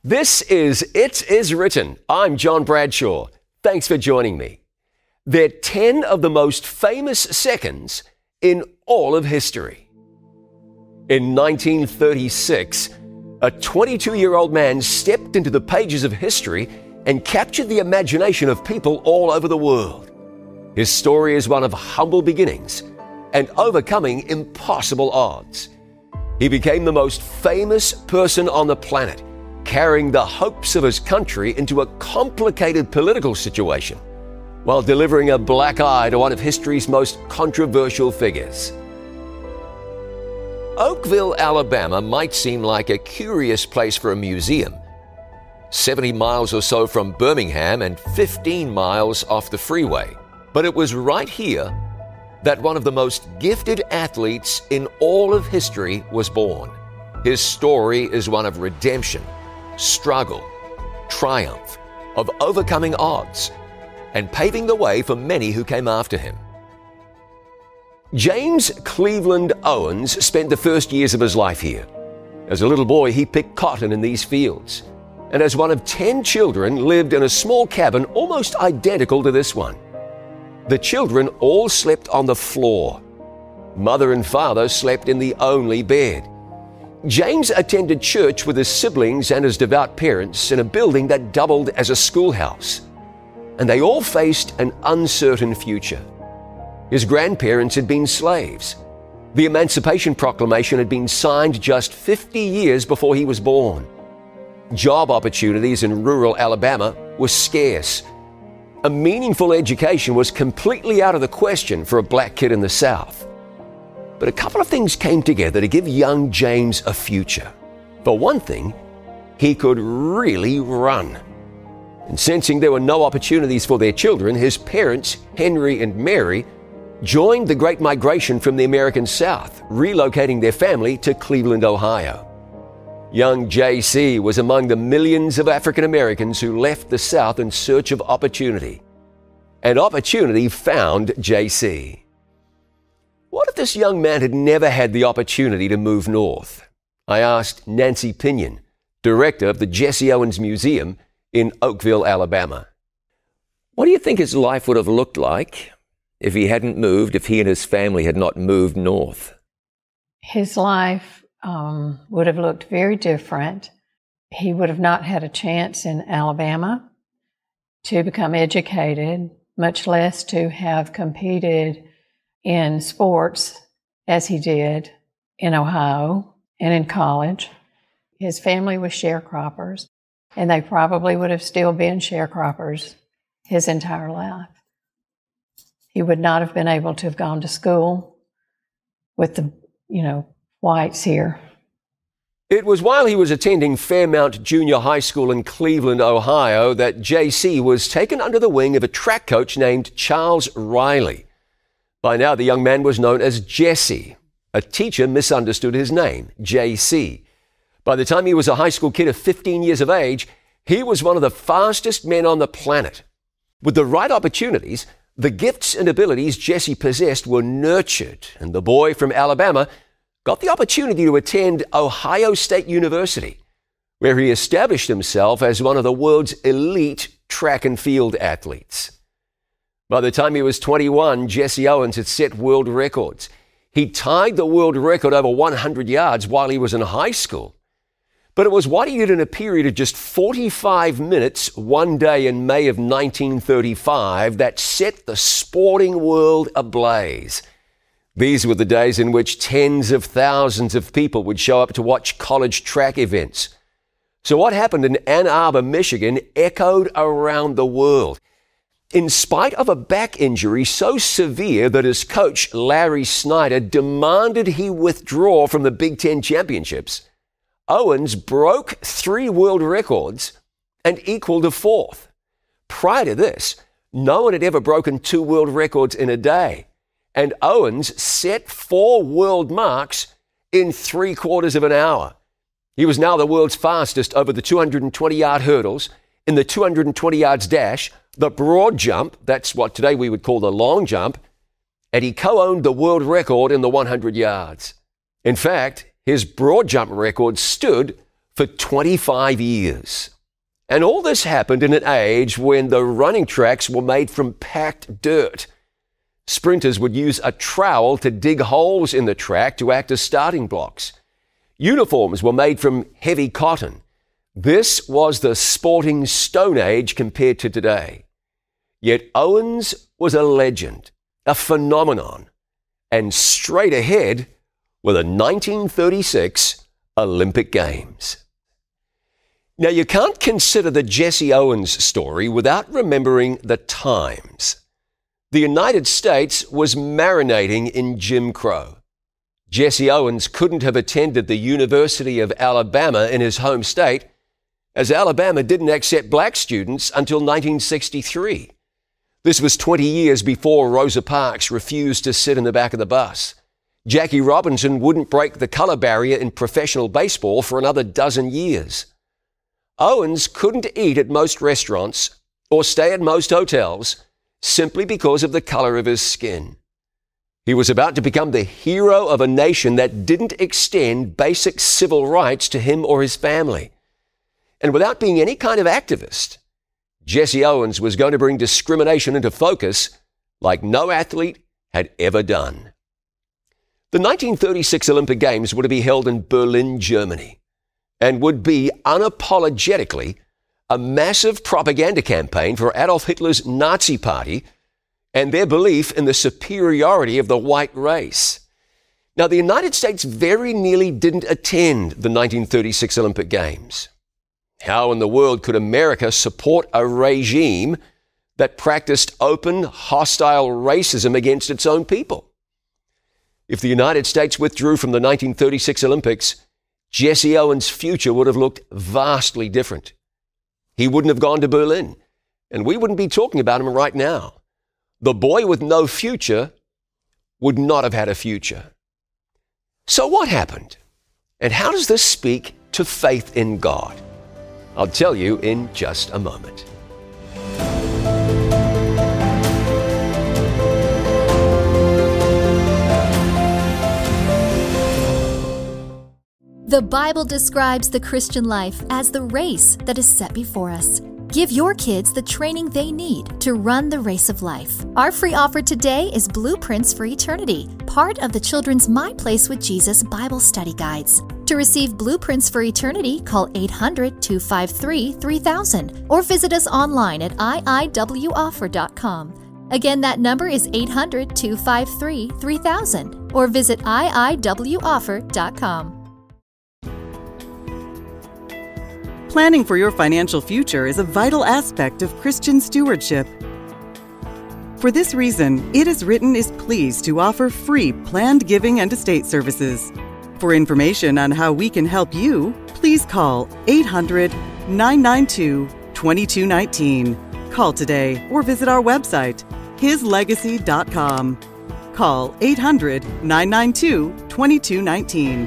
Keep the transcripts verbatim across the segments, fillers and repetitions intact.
This is It Is Written. I'm John Bradshaw. Thanks for joining me. They're ten of the most famous seconds in all of history. In nineteen thirty-six, a twenty-two-year-old man stepped into the pages of history and captured the imagination of people all over the world. His story is one of humble beginnings and overcoming impossible odds. He became the most famous person on the planet, carrying the hopes of his country into a complicated political situation, while delivering a black eye to one of history's most controversial figures. Oakville, Alabama might seem like a curious place for a museum. seventy miles or so from Birmingham and fifteen miles off the freeway. But it was right here that one of the most gifted athletes in all of history was born. His story is one of redemption, struggle, triumph, of overcoming odds, and paving the way for many who came after him. James Cleveland Owens spent the first years of his life here. As a little boy, he picked cotton in these fields, and as one of ten children, lived in a small cabin almost identical to this one. The children all slept on the floor. Mother and father slept in the only bed. James attended church with his siblings and his devout parents in a building that doubled as a schoolhouse. And they all faced an uncertain future. His grandparents had been slaves. The Emancipation Proclamation had been signed just fifty years before he was born. Job opportunities in rural Alabama were scarce. A meaningful education was completely out of the question for a black kid in the South. But a couple of things came together to give young James a future. For one thing, he could really run. And sensing there were no opportunities for their children, his parents, Henry and Mary, joined the Great Migration from the American South, relocating their family to Cleveland, Ohio. Young J C was among the millions of African Americans who left the South in search of opportunity. And opportunity found J C. What if this young man had never had the opportunity to move north? I asked Nancy Pinion, director of the Jesse Owens Museum in Oakville, Alabama. What do you think his life would have looked like if he hadn't moved, if he and his family had not moved north? His life um, would have looked very different. He would have not had a chance in Alabama to become educated, much less to have competed in sports as he did in Ohio and in college. His family was sharecroppers, and they probably would have still been sharecroppers his entire life. He would not have been able to have gone to school with the, you know, whites here. It was while he was attending Fairmount Junior High School in Cleveland, Ohio, that J C was taken under the wing of a track coach named Charles Riley. By now, the young man was known as Jesse. A teacher misunderstood his name, J C. By the time he was a high school kid of fifteen years of age, he was one of the fastest men on the planet. With the right opportunities, the gifts and abilities Jesse possessed were nurtured, and the boy from Alabama got the opportunity to attend Ohio State University, where he established himself as one of the world's elite track and field athletes. By the time he was twenty-one, Jesse Owens had set world records. He tied the world record over one hundred yards while he was in high school. But it was what he did in a period of just forty-five minutes one day in May of nineteen thirty-five that set the sporting world ablaze. These were the days in which tens of thousands of people would show up to watch college track events. So what happened in Ann Arbor, Michigan, echoed around the world. In spite of a back injury so severe that his coach, Larry Snyder, demanded he withdraw from the Big Ten championships, Owens broke three world records and equaled a fourth. Prior to this, no one had ever broken two world records in a day. And Owens set four world marks in three quarters of an hour. He was now the world's fastest over the two hundred twenty yard hurdles, in the two hundred twenty yards dash, the broad jump, that's what today we would call the long jump, and he co-owned the world record in the one hundred yards. In fact, his broad jump record stood for twenty-five years. And all this happened in an age when the running tracks were made from packed dirt. Sprinters would use a trowel to dig holes in the track to act as starting blocks. Uniforms were made from heavy cotton. This was the sporting Stone Age compared to today. Yet Owens was a legend, a phenomenon, and straight ahead were the nineteen thirty-six Olympic Games. Now, you can't consider the Jesse Owens story without remembering the times. The United States was marinating in Jim Crow. Jesse Owens couldn't have attended the University of Alabama in his home state, as Alabama didn't accept black students until nineteen sixty-three. This was twenty years before Rosa Parks refused to sit in the back of the bus. Jackie Robinson wouldn't break the color barrier in professional baseball for another dozen years. Owens couldn't eat at most restaurants or stay at most hotels simply because of the color of his skin. He was about to become the hero of a nation that didn't extend basic civil rights to him or his family. And without being any kind of activist, Jesse Owens was going to bring discrimination into focus like no athlete had ever done. The nineteen thirty-six Olympic Games were to be held in Berlin, Germany, and would be unapologetically a massive propaganda campaign for Adolf Hitler's Nazi Party and their belief in the superiority of the white race. Now, the United States very nearly didn't attend the nineteen thirty-six Olympic Games. How in the world could America support a regime that practiced open, hostile racism against its own people? If the United States withdrew from the nineteen thirty-six Olympics, Jesse Owens' future would have looked vastly different. He wouldn't have gone to Berlin, and we wouldn't be talking about him right now. The boy with no future would not have had a future. So what happened? And how does this speak to faith in God? I'll tell you in just a moment. The Bible describes the Christian life as the race that is set before us. Give your kids the training they need to run the race of life. Our free offer today is Blueprints for Eternity, part of the children's My Place with Jesus Bible study guides. To receive Blueprints for Eternity, call eight hundred, two five three, three thousand or visit us online at I I W offer dot com. Again, that number is eight hundred, two five three, three thousand or visit I I W offer dot com. Planning for your financial future is a vital aspect of Christian stewardship. For this reason, It Is Written is pleased to offer free planned giving and estate services. For information on how we can help you, please call eight hundred, nine nine two, two two one nine. Call today or visit our website, his legacy dot com. Call eight hundred, nine nine two, two two one nine.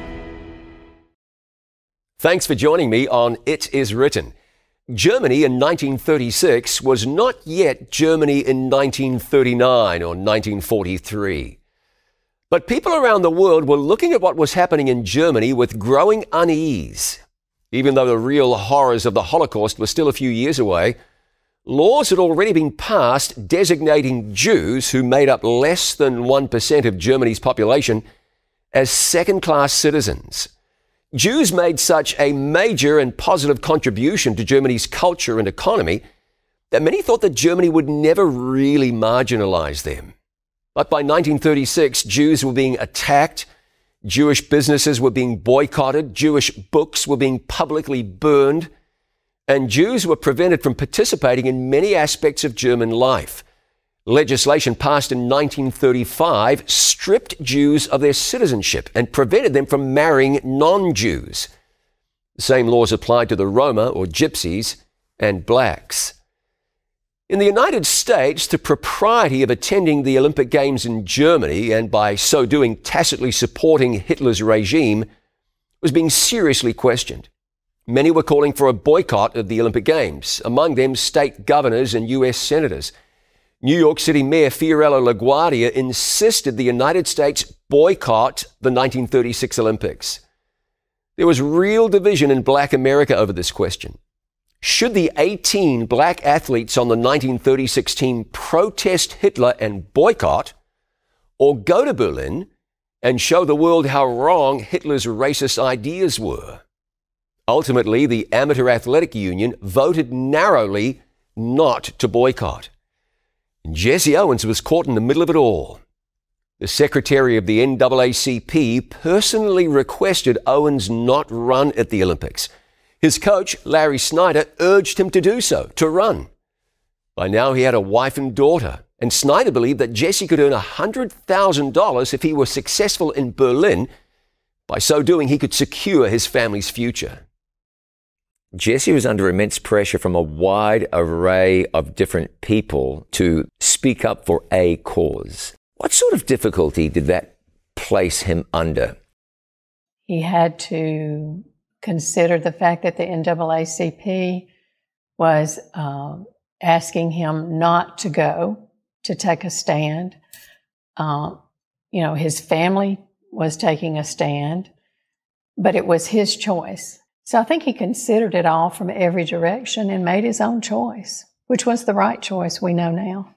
Thanks for joining me on It Is Written. Germany in nineteen thirty-six was not yet Germany in nineteen thirty-nine or nineteen forty-three. But people around the world were looking at what was happening in Germany with growing unease. Even though the real horrors of the Holocaust were still a few years away, laws had already been passed designating Jews, who made up less than one percent of Germany's population, as second-class citizens. Jews made such a major and positive contribution to Germany's culture and economy that many thought that Germany would never really marginalize them. But by nineteen thirty-six, Jews were being attacked, Jewish businesses were being boycotted, Jewish books were being publicly burned, and Jews were prevented from participating in many aspects of German life. Legislation passed in nineteen thirty-five stripped Jews of their citizenship and prevented them from marrying non-Jews. The same laws applied to the Roma, or Gypsies, and blacks. In the United States, the propriety of attending the Olympic Games in Germany, and by so doing tacitly supporting Hitler's regime, was being seriously questioned. Many were calling for a boycott of the Olympic Games, among them state governors and U S senators. New York City Mayor Fiorello LaGuardia insisted the United States boycott the nineteen thirty-six Olympics. There was real division in black America over this question. Should the eighteen black athletes on the nineteen thirty-six team protest Hitler and boycott, or go to Berlin and show the world how wrong Hitler's racist ideas were? Ultimately, the Amateur Athletic Union voted narrowly not to boycott. Jesse Owens was caught in the middle of it all. The secretary of the N double A C P personally requested Owens not run at the Olympics. His coach, Larry Snyder, urged him to do so, to run. By now, he had a wife and daughter, and Snyder believed that Jesse could earn one hundred thousand dollars if he were successful in Berlin. By so doing, he could secure his family's future. Jesse was under immense pressure from a wide array of different people to speak up for a cause. What sort of difficulty did that place him under? He had to consider the fact that the N double A C P was uh, asking him not to go, to take a stand. Uh, you know, his family was taking a stand, but it was his choice. So I think he considered it all from every direction and made his own choice, which was the right choice, we know now.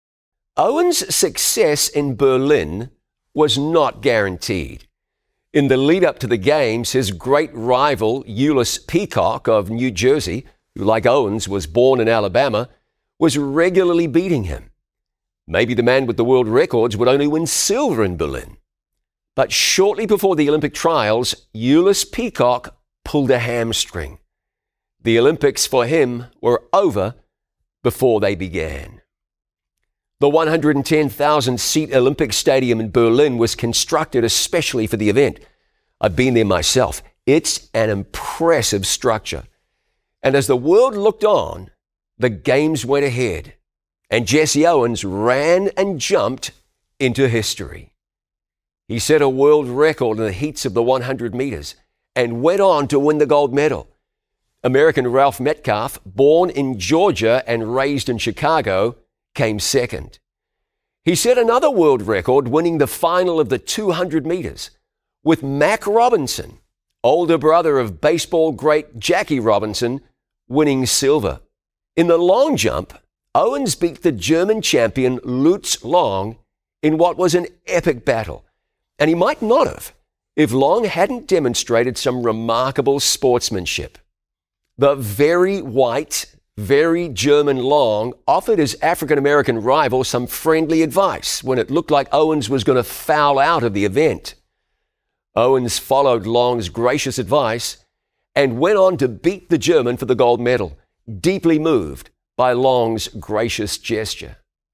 Owens' success in Berlin was not guaranteed. In the lead-up to the Games, his great rival, Ulyss Peacock of New Jersey, who, like Owens, was born in Alabama, was regularly beating him. Maybe the man with the world records would only win silver in Berlin. But shortly before the Olympic trials, Ulyss Peacock pulled a hamstring. The Olympics for him were over before they began. The one hundred ten thousand seat Olympic Stadium in Berlin was constructed especially for the event. I've been there myself. It's an impressive structure. And as the world looked on, the Games went ahead, and Jesse Owens ran and jumped into history. He set a world record in the heats of the one hundred meters and went on to win the gold medal. American Ralph Metcalfe, born in Georgia and raised in Chicago, came second. He set another world record winning the final of the two hundred meters, with Mac Robinson, older brother of baseball great Jackie Robinson, winning silver. In the long jump, Owens beat the German champion Lutz Long in what was an epic battle, and he might not have if Long hadn't demonstrated some remarkable sportsmanship. The very white, very German Long offered his African-American rival some friendly advice when it looked like Owens was going to foul out of the event. Owens followed Long's gracious advice and went on to beat the German for the gold medal, deeply moved by Long's gracious gesture.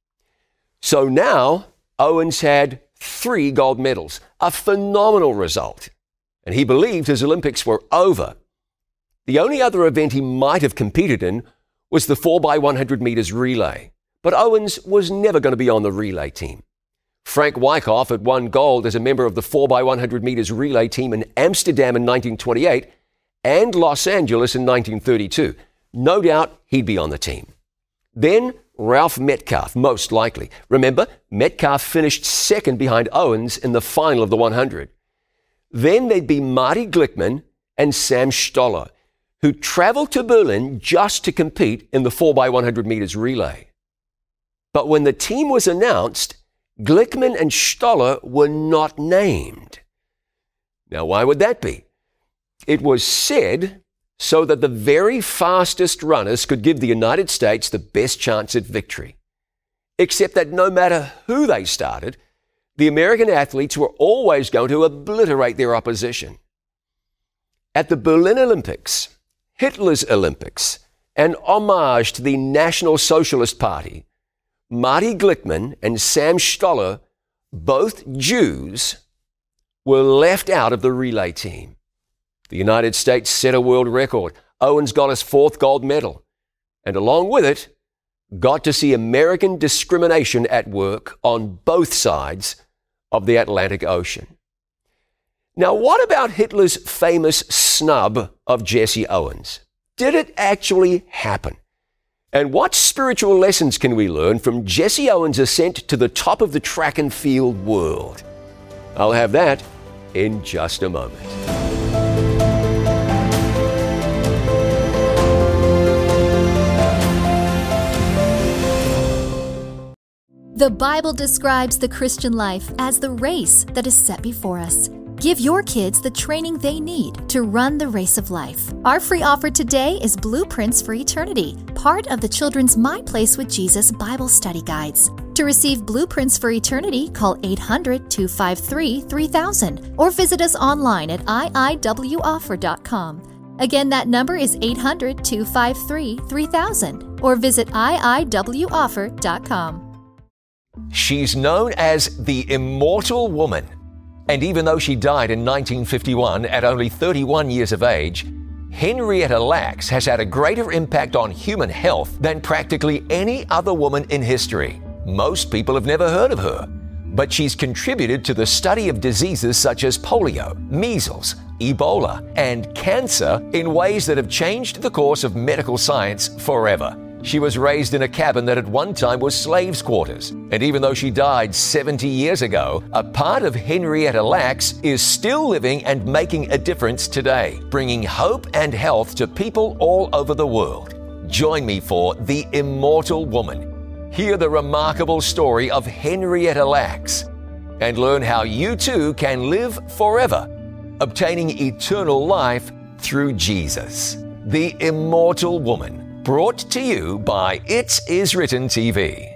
So now Owens had three gold medals, a phenomenal result, and he believed his Olympics were over. The only other event he might have competed in was the four by one hundred meters relay, but Owens was never going to be on the relay team. Frank Wyckoff had won gold as a member of the four by one hundred meters relay team in Amsterdam in nineteen twenty-eight and Los Angeles in nineteen thirty-two. No doubt he'd be on the team. Then Ralph Metcalfe, most likely. Remember, Metcalfe finished second behind Owens in the final of the one hundred. Then there'd be Marty Glickman and Sam Stoller, who traveled to Berlin just to compete in the four by one hundred meters relay. But when the team was announced, Glickman and Stoller were not named. Now, why would that be? It was said so that the very fastest runners could give the United States the best chance at victory. Except that no matter who they started, the American athletes were always going to obliterate their opposition. At the Berlin Olympics, Hitler's Olympics, an homage to the National Socialist Party, Marty Glickman and Sam Stoller, both Jews, were left out of the relay team. The United States set a world record. Owens got his fourth gold medal, and along with it, got to see American discrimination at work on both sides of the Atlantic Ocean. Now, what about Hitler's famous snub of Jesse Owens? Did it actually happen? And what spiritual lessons can we learn from Jesse Owens' ascent to the top of the track and field world? I'll have that in just a moment. The Bible describes the Christian life as the race that is set before us. Give your kids the training they need to run the race of life. Our free offer today is Blueprints for Eternity, part of the children's My Place with Jesus Bible study guides. To receive Blueprints for Eternity, call eight hundred, two five three, three thousand or visit us online at I I W offer dot com. Again, that number is eight hundred, two five three, three thousand or visit I I W offer dot com. She's known as the Immortal Woman. And even though she died in nineteen fifty-one at only thirty-one years of age, Henrietta Lacks has had a greater impact on human health than practically any other woman in history. Most people have never heard of her, but she's contributed to the study of diseases such as polio, measles, Ebola, and cancer in ways that have changed the course of medical science forever. She was raised in a cabin that at one time was slaves' quarters. And even though she died seventy years ago, a part of Henrietta Lacks is still living and making a difference today, bringing hope and health to people all over the world. Join me for The Immortal Woman. Hear the remarkable story of Henrietta Lacks and learn how you too can live forever, obtaining eternal life through Jesus. The Immortal Woman. Brought to you by It Is Written T V.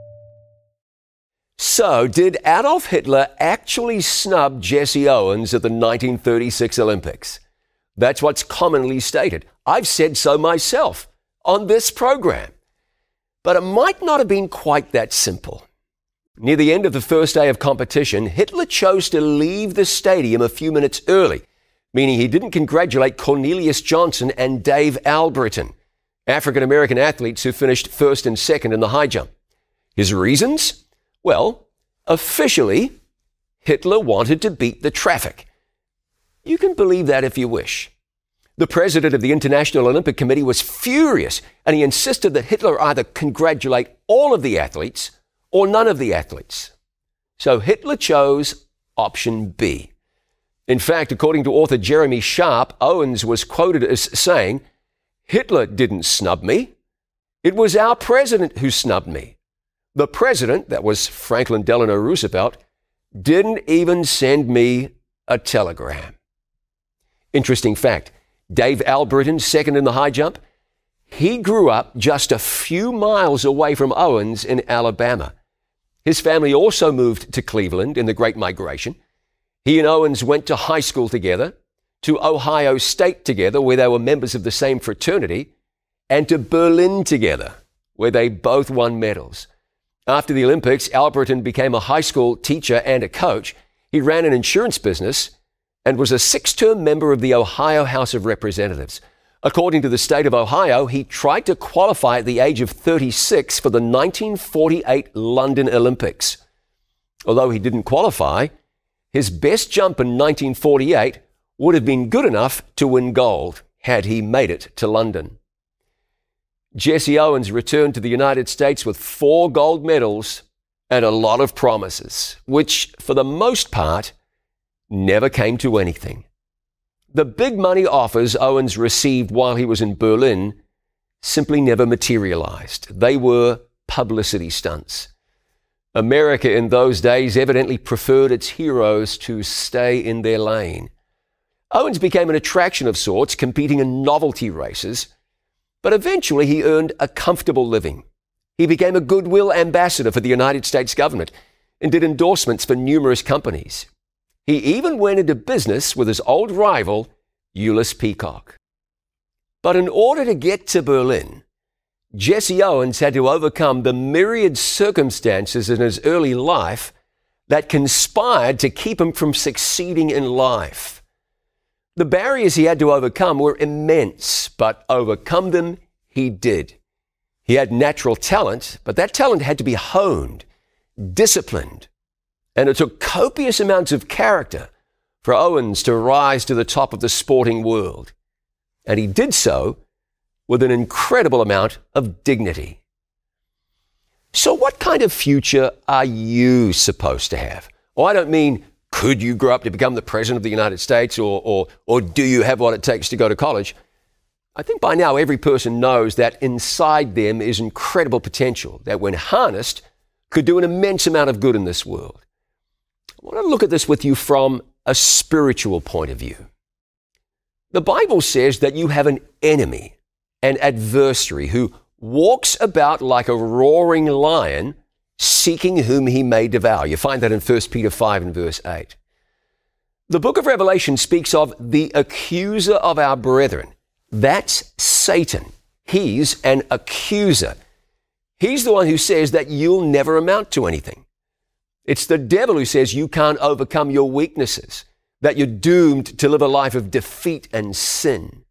So, did Adolf Hitler actually snub Jesse Owens at the nineteen thirty-six Olympics? That's what's commonly stated. I've said so myself on this program. But it might not have been quite that simple. Near the end of the first day of competition, Hitler chose to leave the stadium a few minutes early, meaning he didn't congratulate Cornelius Johnson and Dave Albritton, African-American athletes who finished first and second in the high jump. His reasons? Well, officially, Hitler wanted to beat the traffic. You can believe that if you wish. The president of the International Olympic Committee was furious, and he insisted that Hitler either congratulate all of the athletes or none of the athletes. So Hitler chose option B. In fact, according to author Jeremy Sharp, Owens was quoted as saying, "Hitler didn't snub me. It was our president who snubbed me. The president, that was Franklin Delano Roosevelt, didn't even send me a telegram." Interesting fact, Dave Albritton, second in the high jump, he grew up just a few miles away from Owens in Alabama. His family also moved to Cleveland in the Great Migration. He and Owens went to high school together, to Ohio State together, where they were members of the same fraternity, and to Berlin together, where they both won medals. After the Olympics, Albritton became a high school teacher and a coach. He ran an insurance business and was a six-term member of the Ohio House of Representatives. According to the state of Ohio, he tried to qualify at the age of thirty-six for the nineteen forty-eight London Olympics. Although he didn't qualify, his best jump in nineteen forty-eight would have been good enough to win gold had he made it to London. Jesse Owens returned to the United States with four gold medals and a lot of promises, which, for the most part, never came to anything. The big money offers Owens received while he was in Berlin simply never materialized. They were publicity stunts. America in those days evidently preferred its heroes to stay in their lane. Owens became an attraction of sorts, competing in novelty races, but eventually he earned a comfortable living. He became a goodwill ambassador for the United States government and did endorsements for numerous companies. He even went into business with his old rival, Ulysses Peacock. But in order to get to Berlin, Jesse Owens had to overcome the myriad circumstances in his early life that conspired to keep him from succeeding in life. The barriers he had to overcome were immense, but overcome them he did. He had natural talent, but that talent had to be honed, disciplined, and it took copious amounts of character for Owens to rise to the top of the sporting world. And he did so with an incredible amount of dignity. So what kind of future are you supposed to have? Oh, I don't mean, could you grow up to become the President of the United States, or, or, or do you have what it takes to go to college? I think by now every person knows that inside them is incredible potential that when harnessed could do an immense amount of good in this world. I want to look at this with you from a spiritual point of view. The Bible says that you have an enemy, an adversary who walks about like a roaring lion, seeking whom he may devour. You find that in First Peter five and verse eight. The book of Revelation speaks of the accuser of our brethren. That's Satan. He's an accuser. He's the one who says that you'll never amount to anything. It's the devil who says you can't overcome your weaknesses, that you're doomed to live a life of defeat and sin.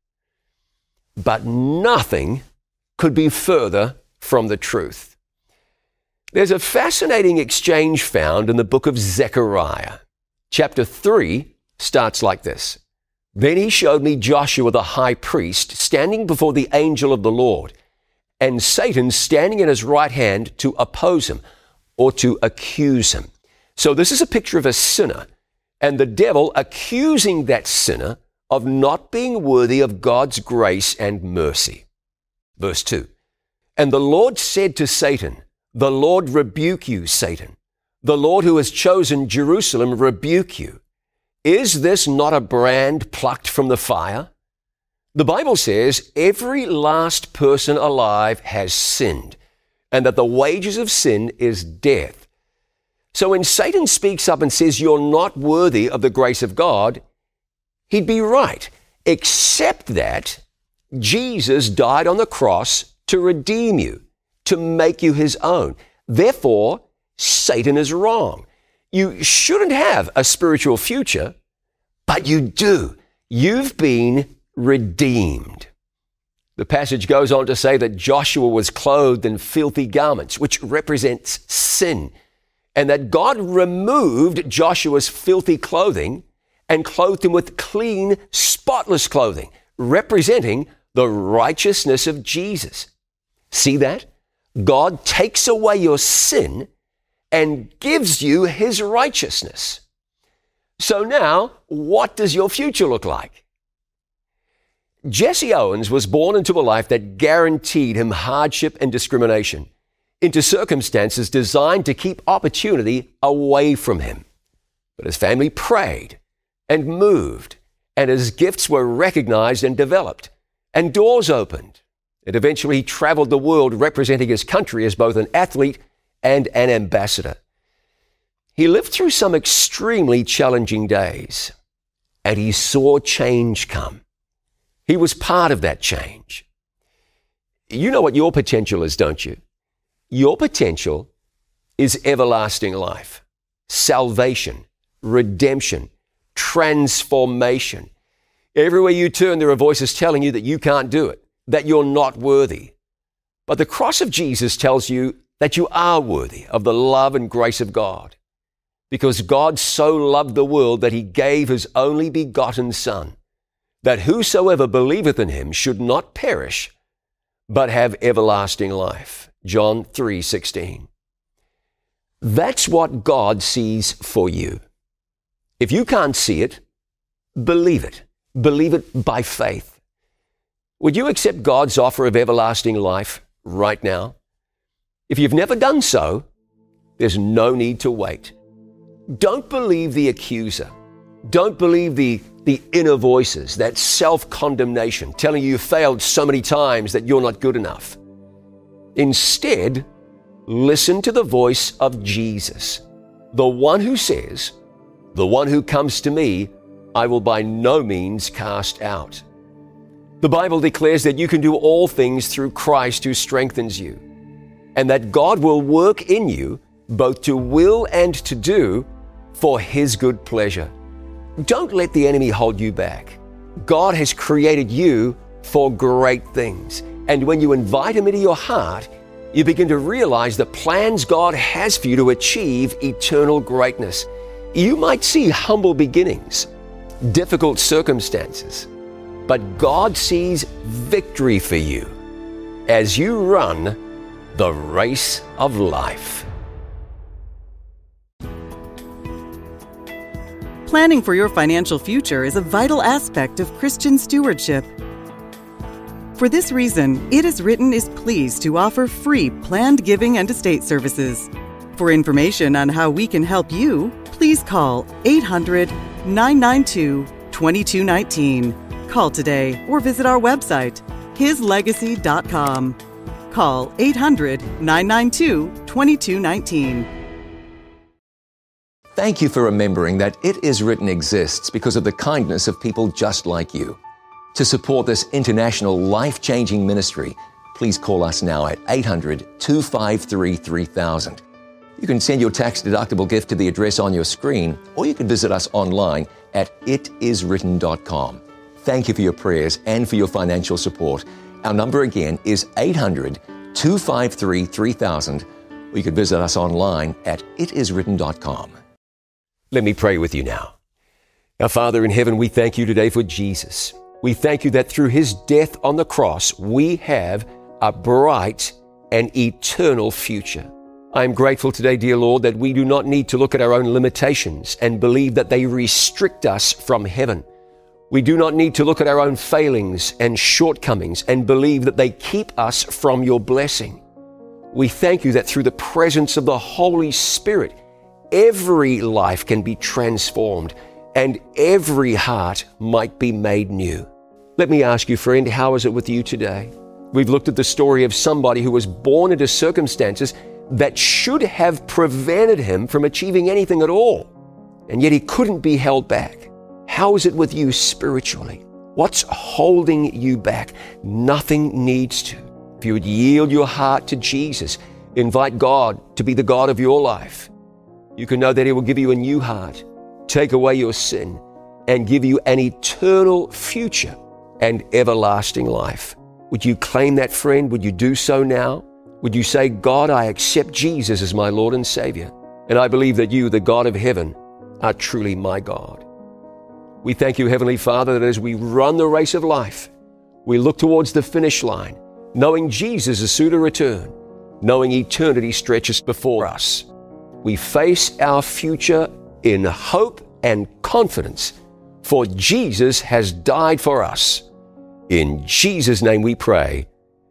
But nothing could be further from the truth. There's a fascinating exchange found in the book of Zechariah. Chapter three starts like this. Then he showed me Joshua the high priest standing before the angel of the Lord, and Satan standing at his right hand to oppose him or to accuse him. So this is a picture of a sinner, and the devil accusing that sinner of not being worthy of God's grace and mercy. Verse two. And the Lord said to Satan, the Lord rebuke you, Satan. The Lord who has chosen Jerusalem rebuke you. Is this not a brand plucked from the fire? The Bible says every last person alive has sinned, and that the wages of sin is death. So when Satan speaks up and says you're not worthy of the grace of God, he'd be right, except that Jesus died on the cross to redeem you, to make you his own. Therefore, Satan is wrong. You shouldn't have a spiritual future, but you do. You've been redeemed. The passage goes on to say that Joshua was clothed in filthy garments, which represents sin, and that God removed Joshua's filthy clothing and clothed him with clean, spotless clothing, representing the righteousness of Jesus. See that? God takes away your sin and gives you his righteousness. So now, what does your future look like? Jesse Owens was born into a life that guaranteed him hardship and discrimination, into circumstances designed to keep opportunity away from him. But his family prayed and moved, and his gifts were recognized and developed, and doors opened. And eventually he traveled the world representing his country as both an athlete and an ambassador. He lived through some extremely challenging days, and he saw change come. He was part of that change. You know what your potential is, don't you? Your potential is everlasting life, salvation, redemption, transformation. Everywhere you turn, there are voices telling you that you can't do it, that you're not worthy. But the cross of Jesus tells you that you are worthy of the love and grace of God, because God so loved the world that he gave his only begotten Son, that whosoever believeth in him should not perish, but have everlasting life. John three sixteen. That's what God sees for you. If you can't see it, believe it. Believe it by faith. Would you accept God's offer of everlasting life right now? If you've never done so, there's no need to wait. Don't believe the accuser. Don't believe the, the inner voices, that self-condemnation telling you you failed so many times that you're not good enough. Instead, listen to the voice of Jesus, the one who says, "The one who comes to me, I will by no means cast out." The Bible declares that you can do all things through Christ who strengthens you, and that God will work in you both to will and to do for his good pleasure. Don't let the enemy hold you back. God has created you for great things. And when you invite him into your heart, you begin to realize the plans God has for you to achieve eternal greatness. You might see humble beginnings, difficult circumstances, but God sees victory for you as you run the race of life. Planning for your financial future is a vital aspect of Christian stewardship. For this reason, It Is Written is pleased to offer free planned giving and estate services. For information on how we can help you, please call eight hundred, nine nine two, two two one nine. Call today or visit our website, his legacy dot com. Call eight hundred, nine nine two, two two one nine. Thank you for remembering that It Is Written exists because of the kindness of people just like you. To support this international life-changing ministry, please call us now at eight hundred, two five three, three thousand. You can send your tax-deductible gift to the address on your screen, or you can visit us online at it is written dot com. Thank you for your prayers and for your financial support. Our number again is eight hundred, two five three, three thousand, or you can visit us online at it is written dot com. Let me pray with you now. Our Father in heaven, we thank you today for Jesus. We thank you that through his death on the cross, we have a bright and eternal future. I am grateful today, dear Lord, that we do not need to look at our own limitations and believe that they restrict us from heaven. We do not need to look at our own failings and shortcomings and believe that they keep us from your blessing. We thank you that through the presence of the Holy Spirit, every life can be transformed and every heart might be made new. Let me ask you, friend, how is it with you today? We've looked at the story of somebody who was born into circumstances that should have prevented him from achieving anything at all, and yet he couldn't be held back. How is it with you spiritually? What's holding you back? Nothing needs to. If you would yield your heart to Jesus, invite God to be the God of your life, you can know that he will give you a new heart, take away your sin, and give you an eternal future and everlasting life. Would you claim that, friend? Would you do so now? Would you say, God, I accept Jesus as my Lord and Savior, and I believe that you, the God of heaven, are truly my God. We thank you, Heavenly Father, that as we run the race of life, we look towards the finish line, knowing Jesus is soon to return, knowing eternity stretches before us. We face our future in hope and confidence, for Jesus has died for us. In Jesus' name we pray,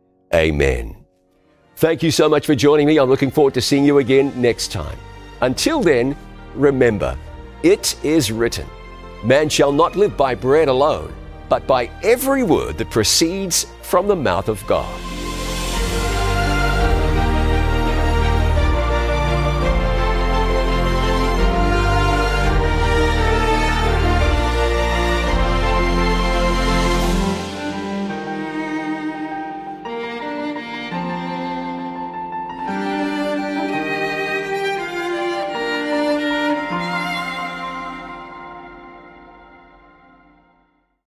amen. Thank you so much for joining me. I'm looking forward to seeing you again next time. Until then, remember, it is written, man shall not live by bread alone, but by every word that proceeds from the mouth of God.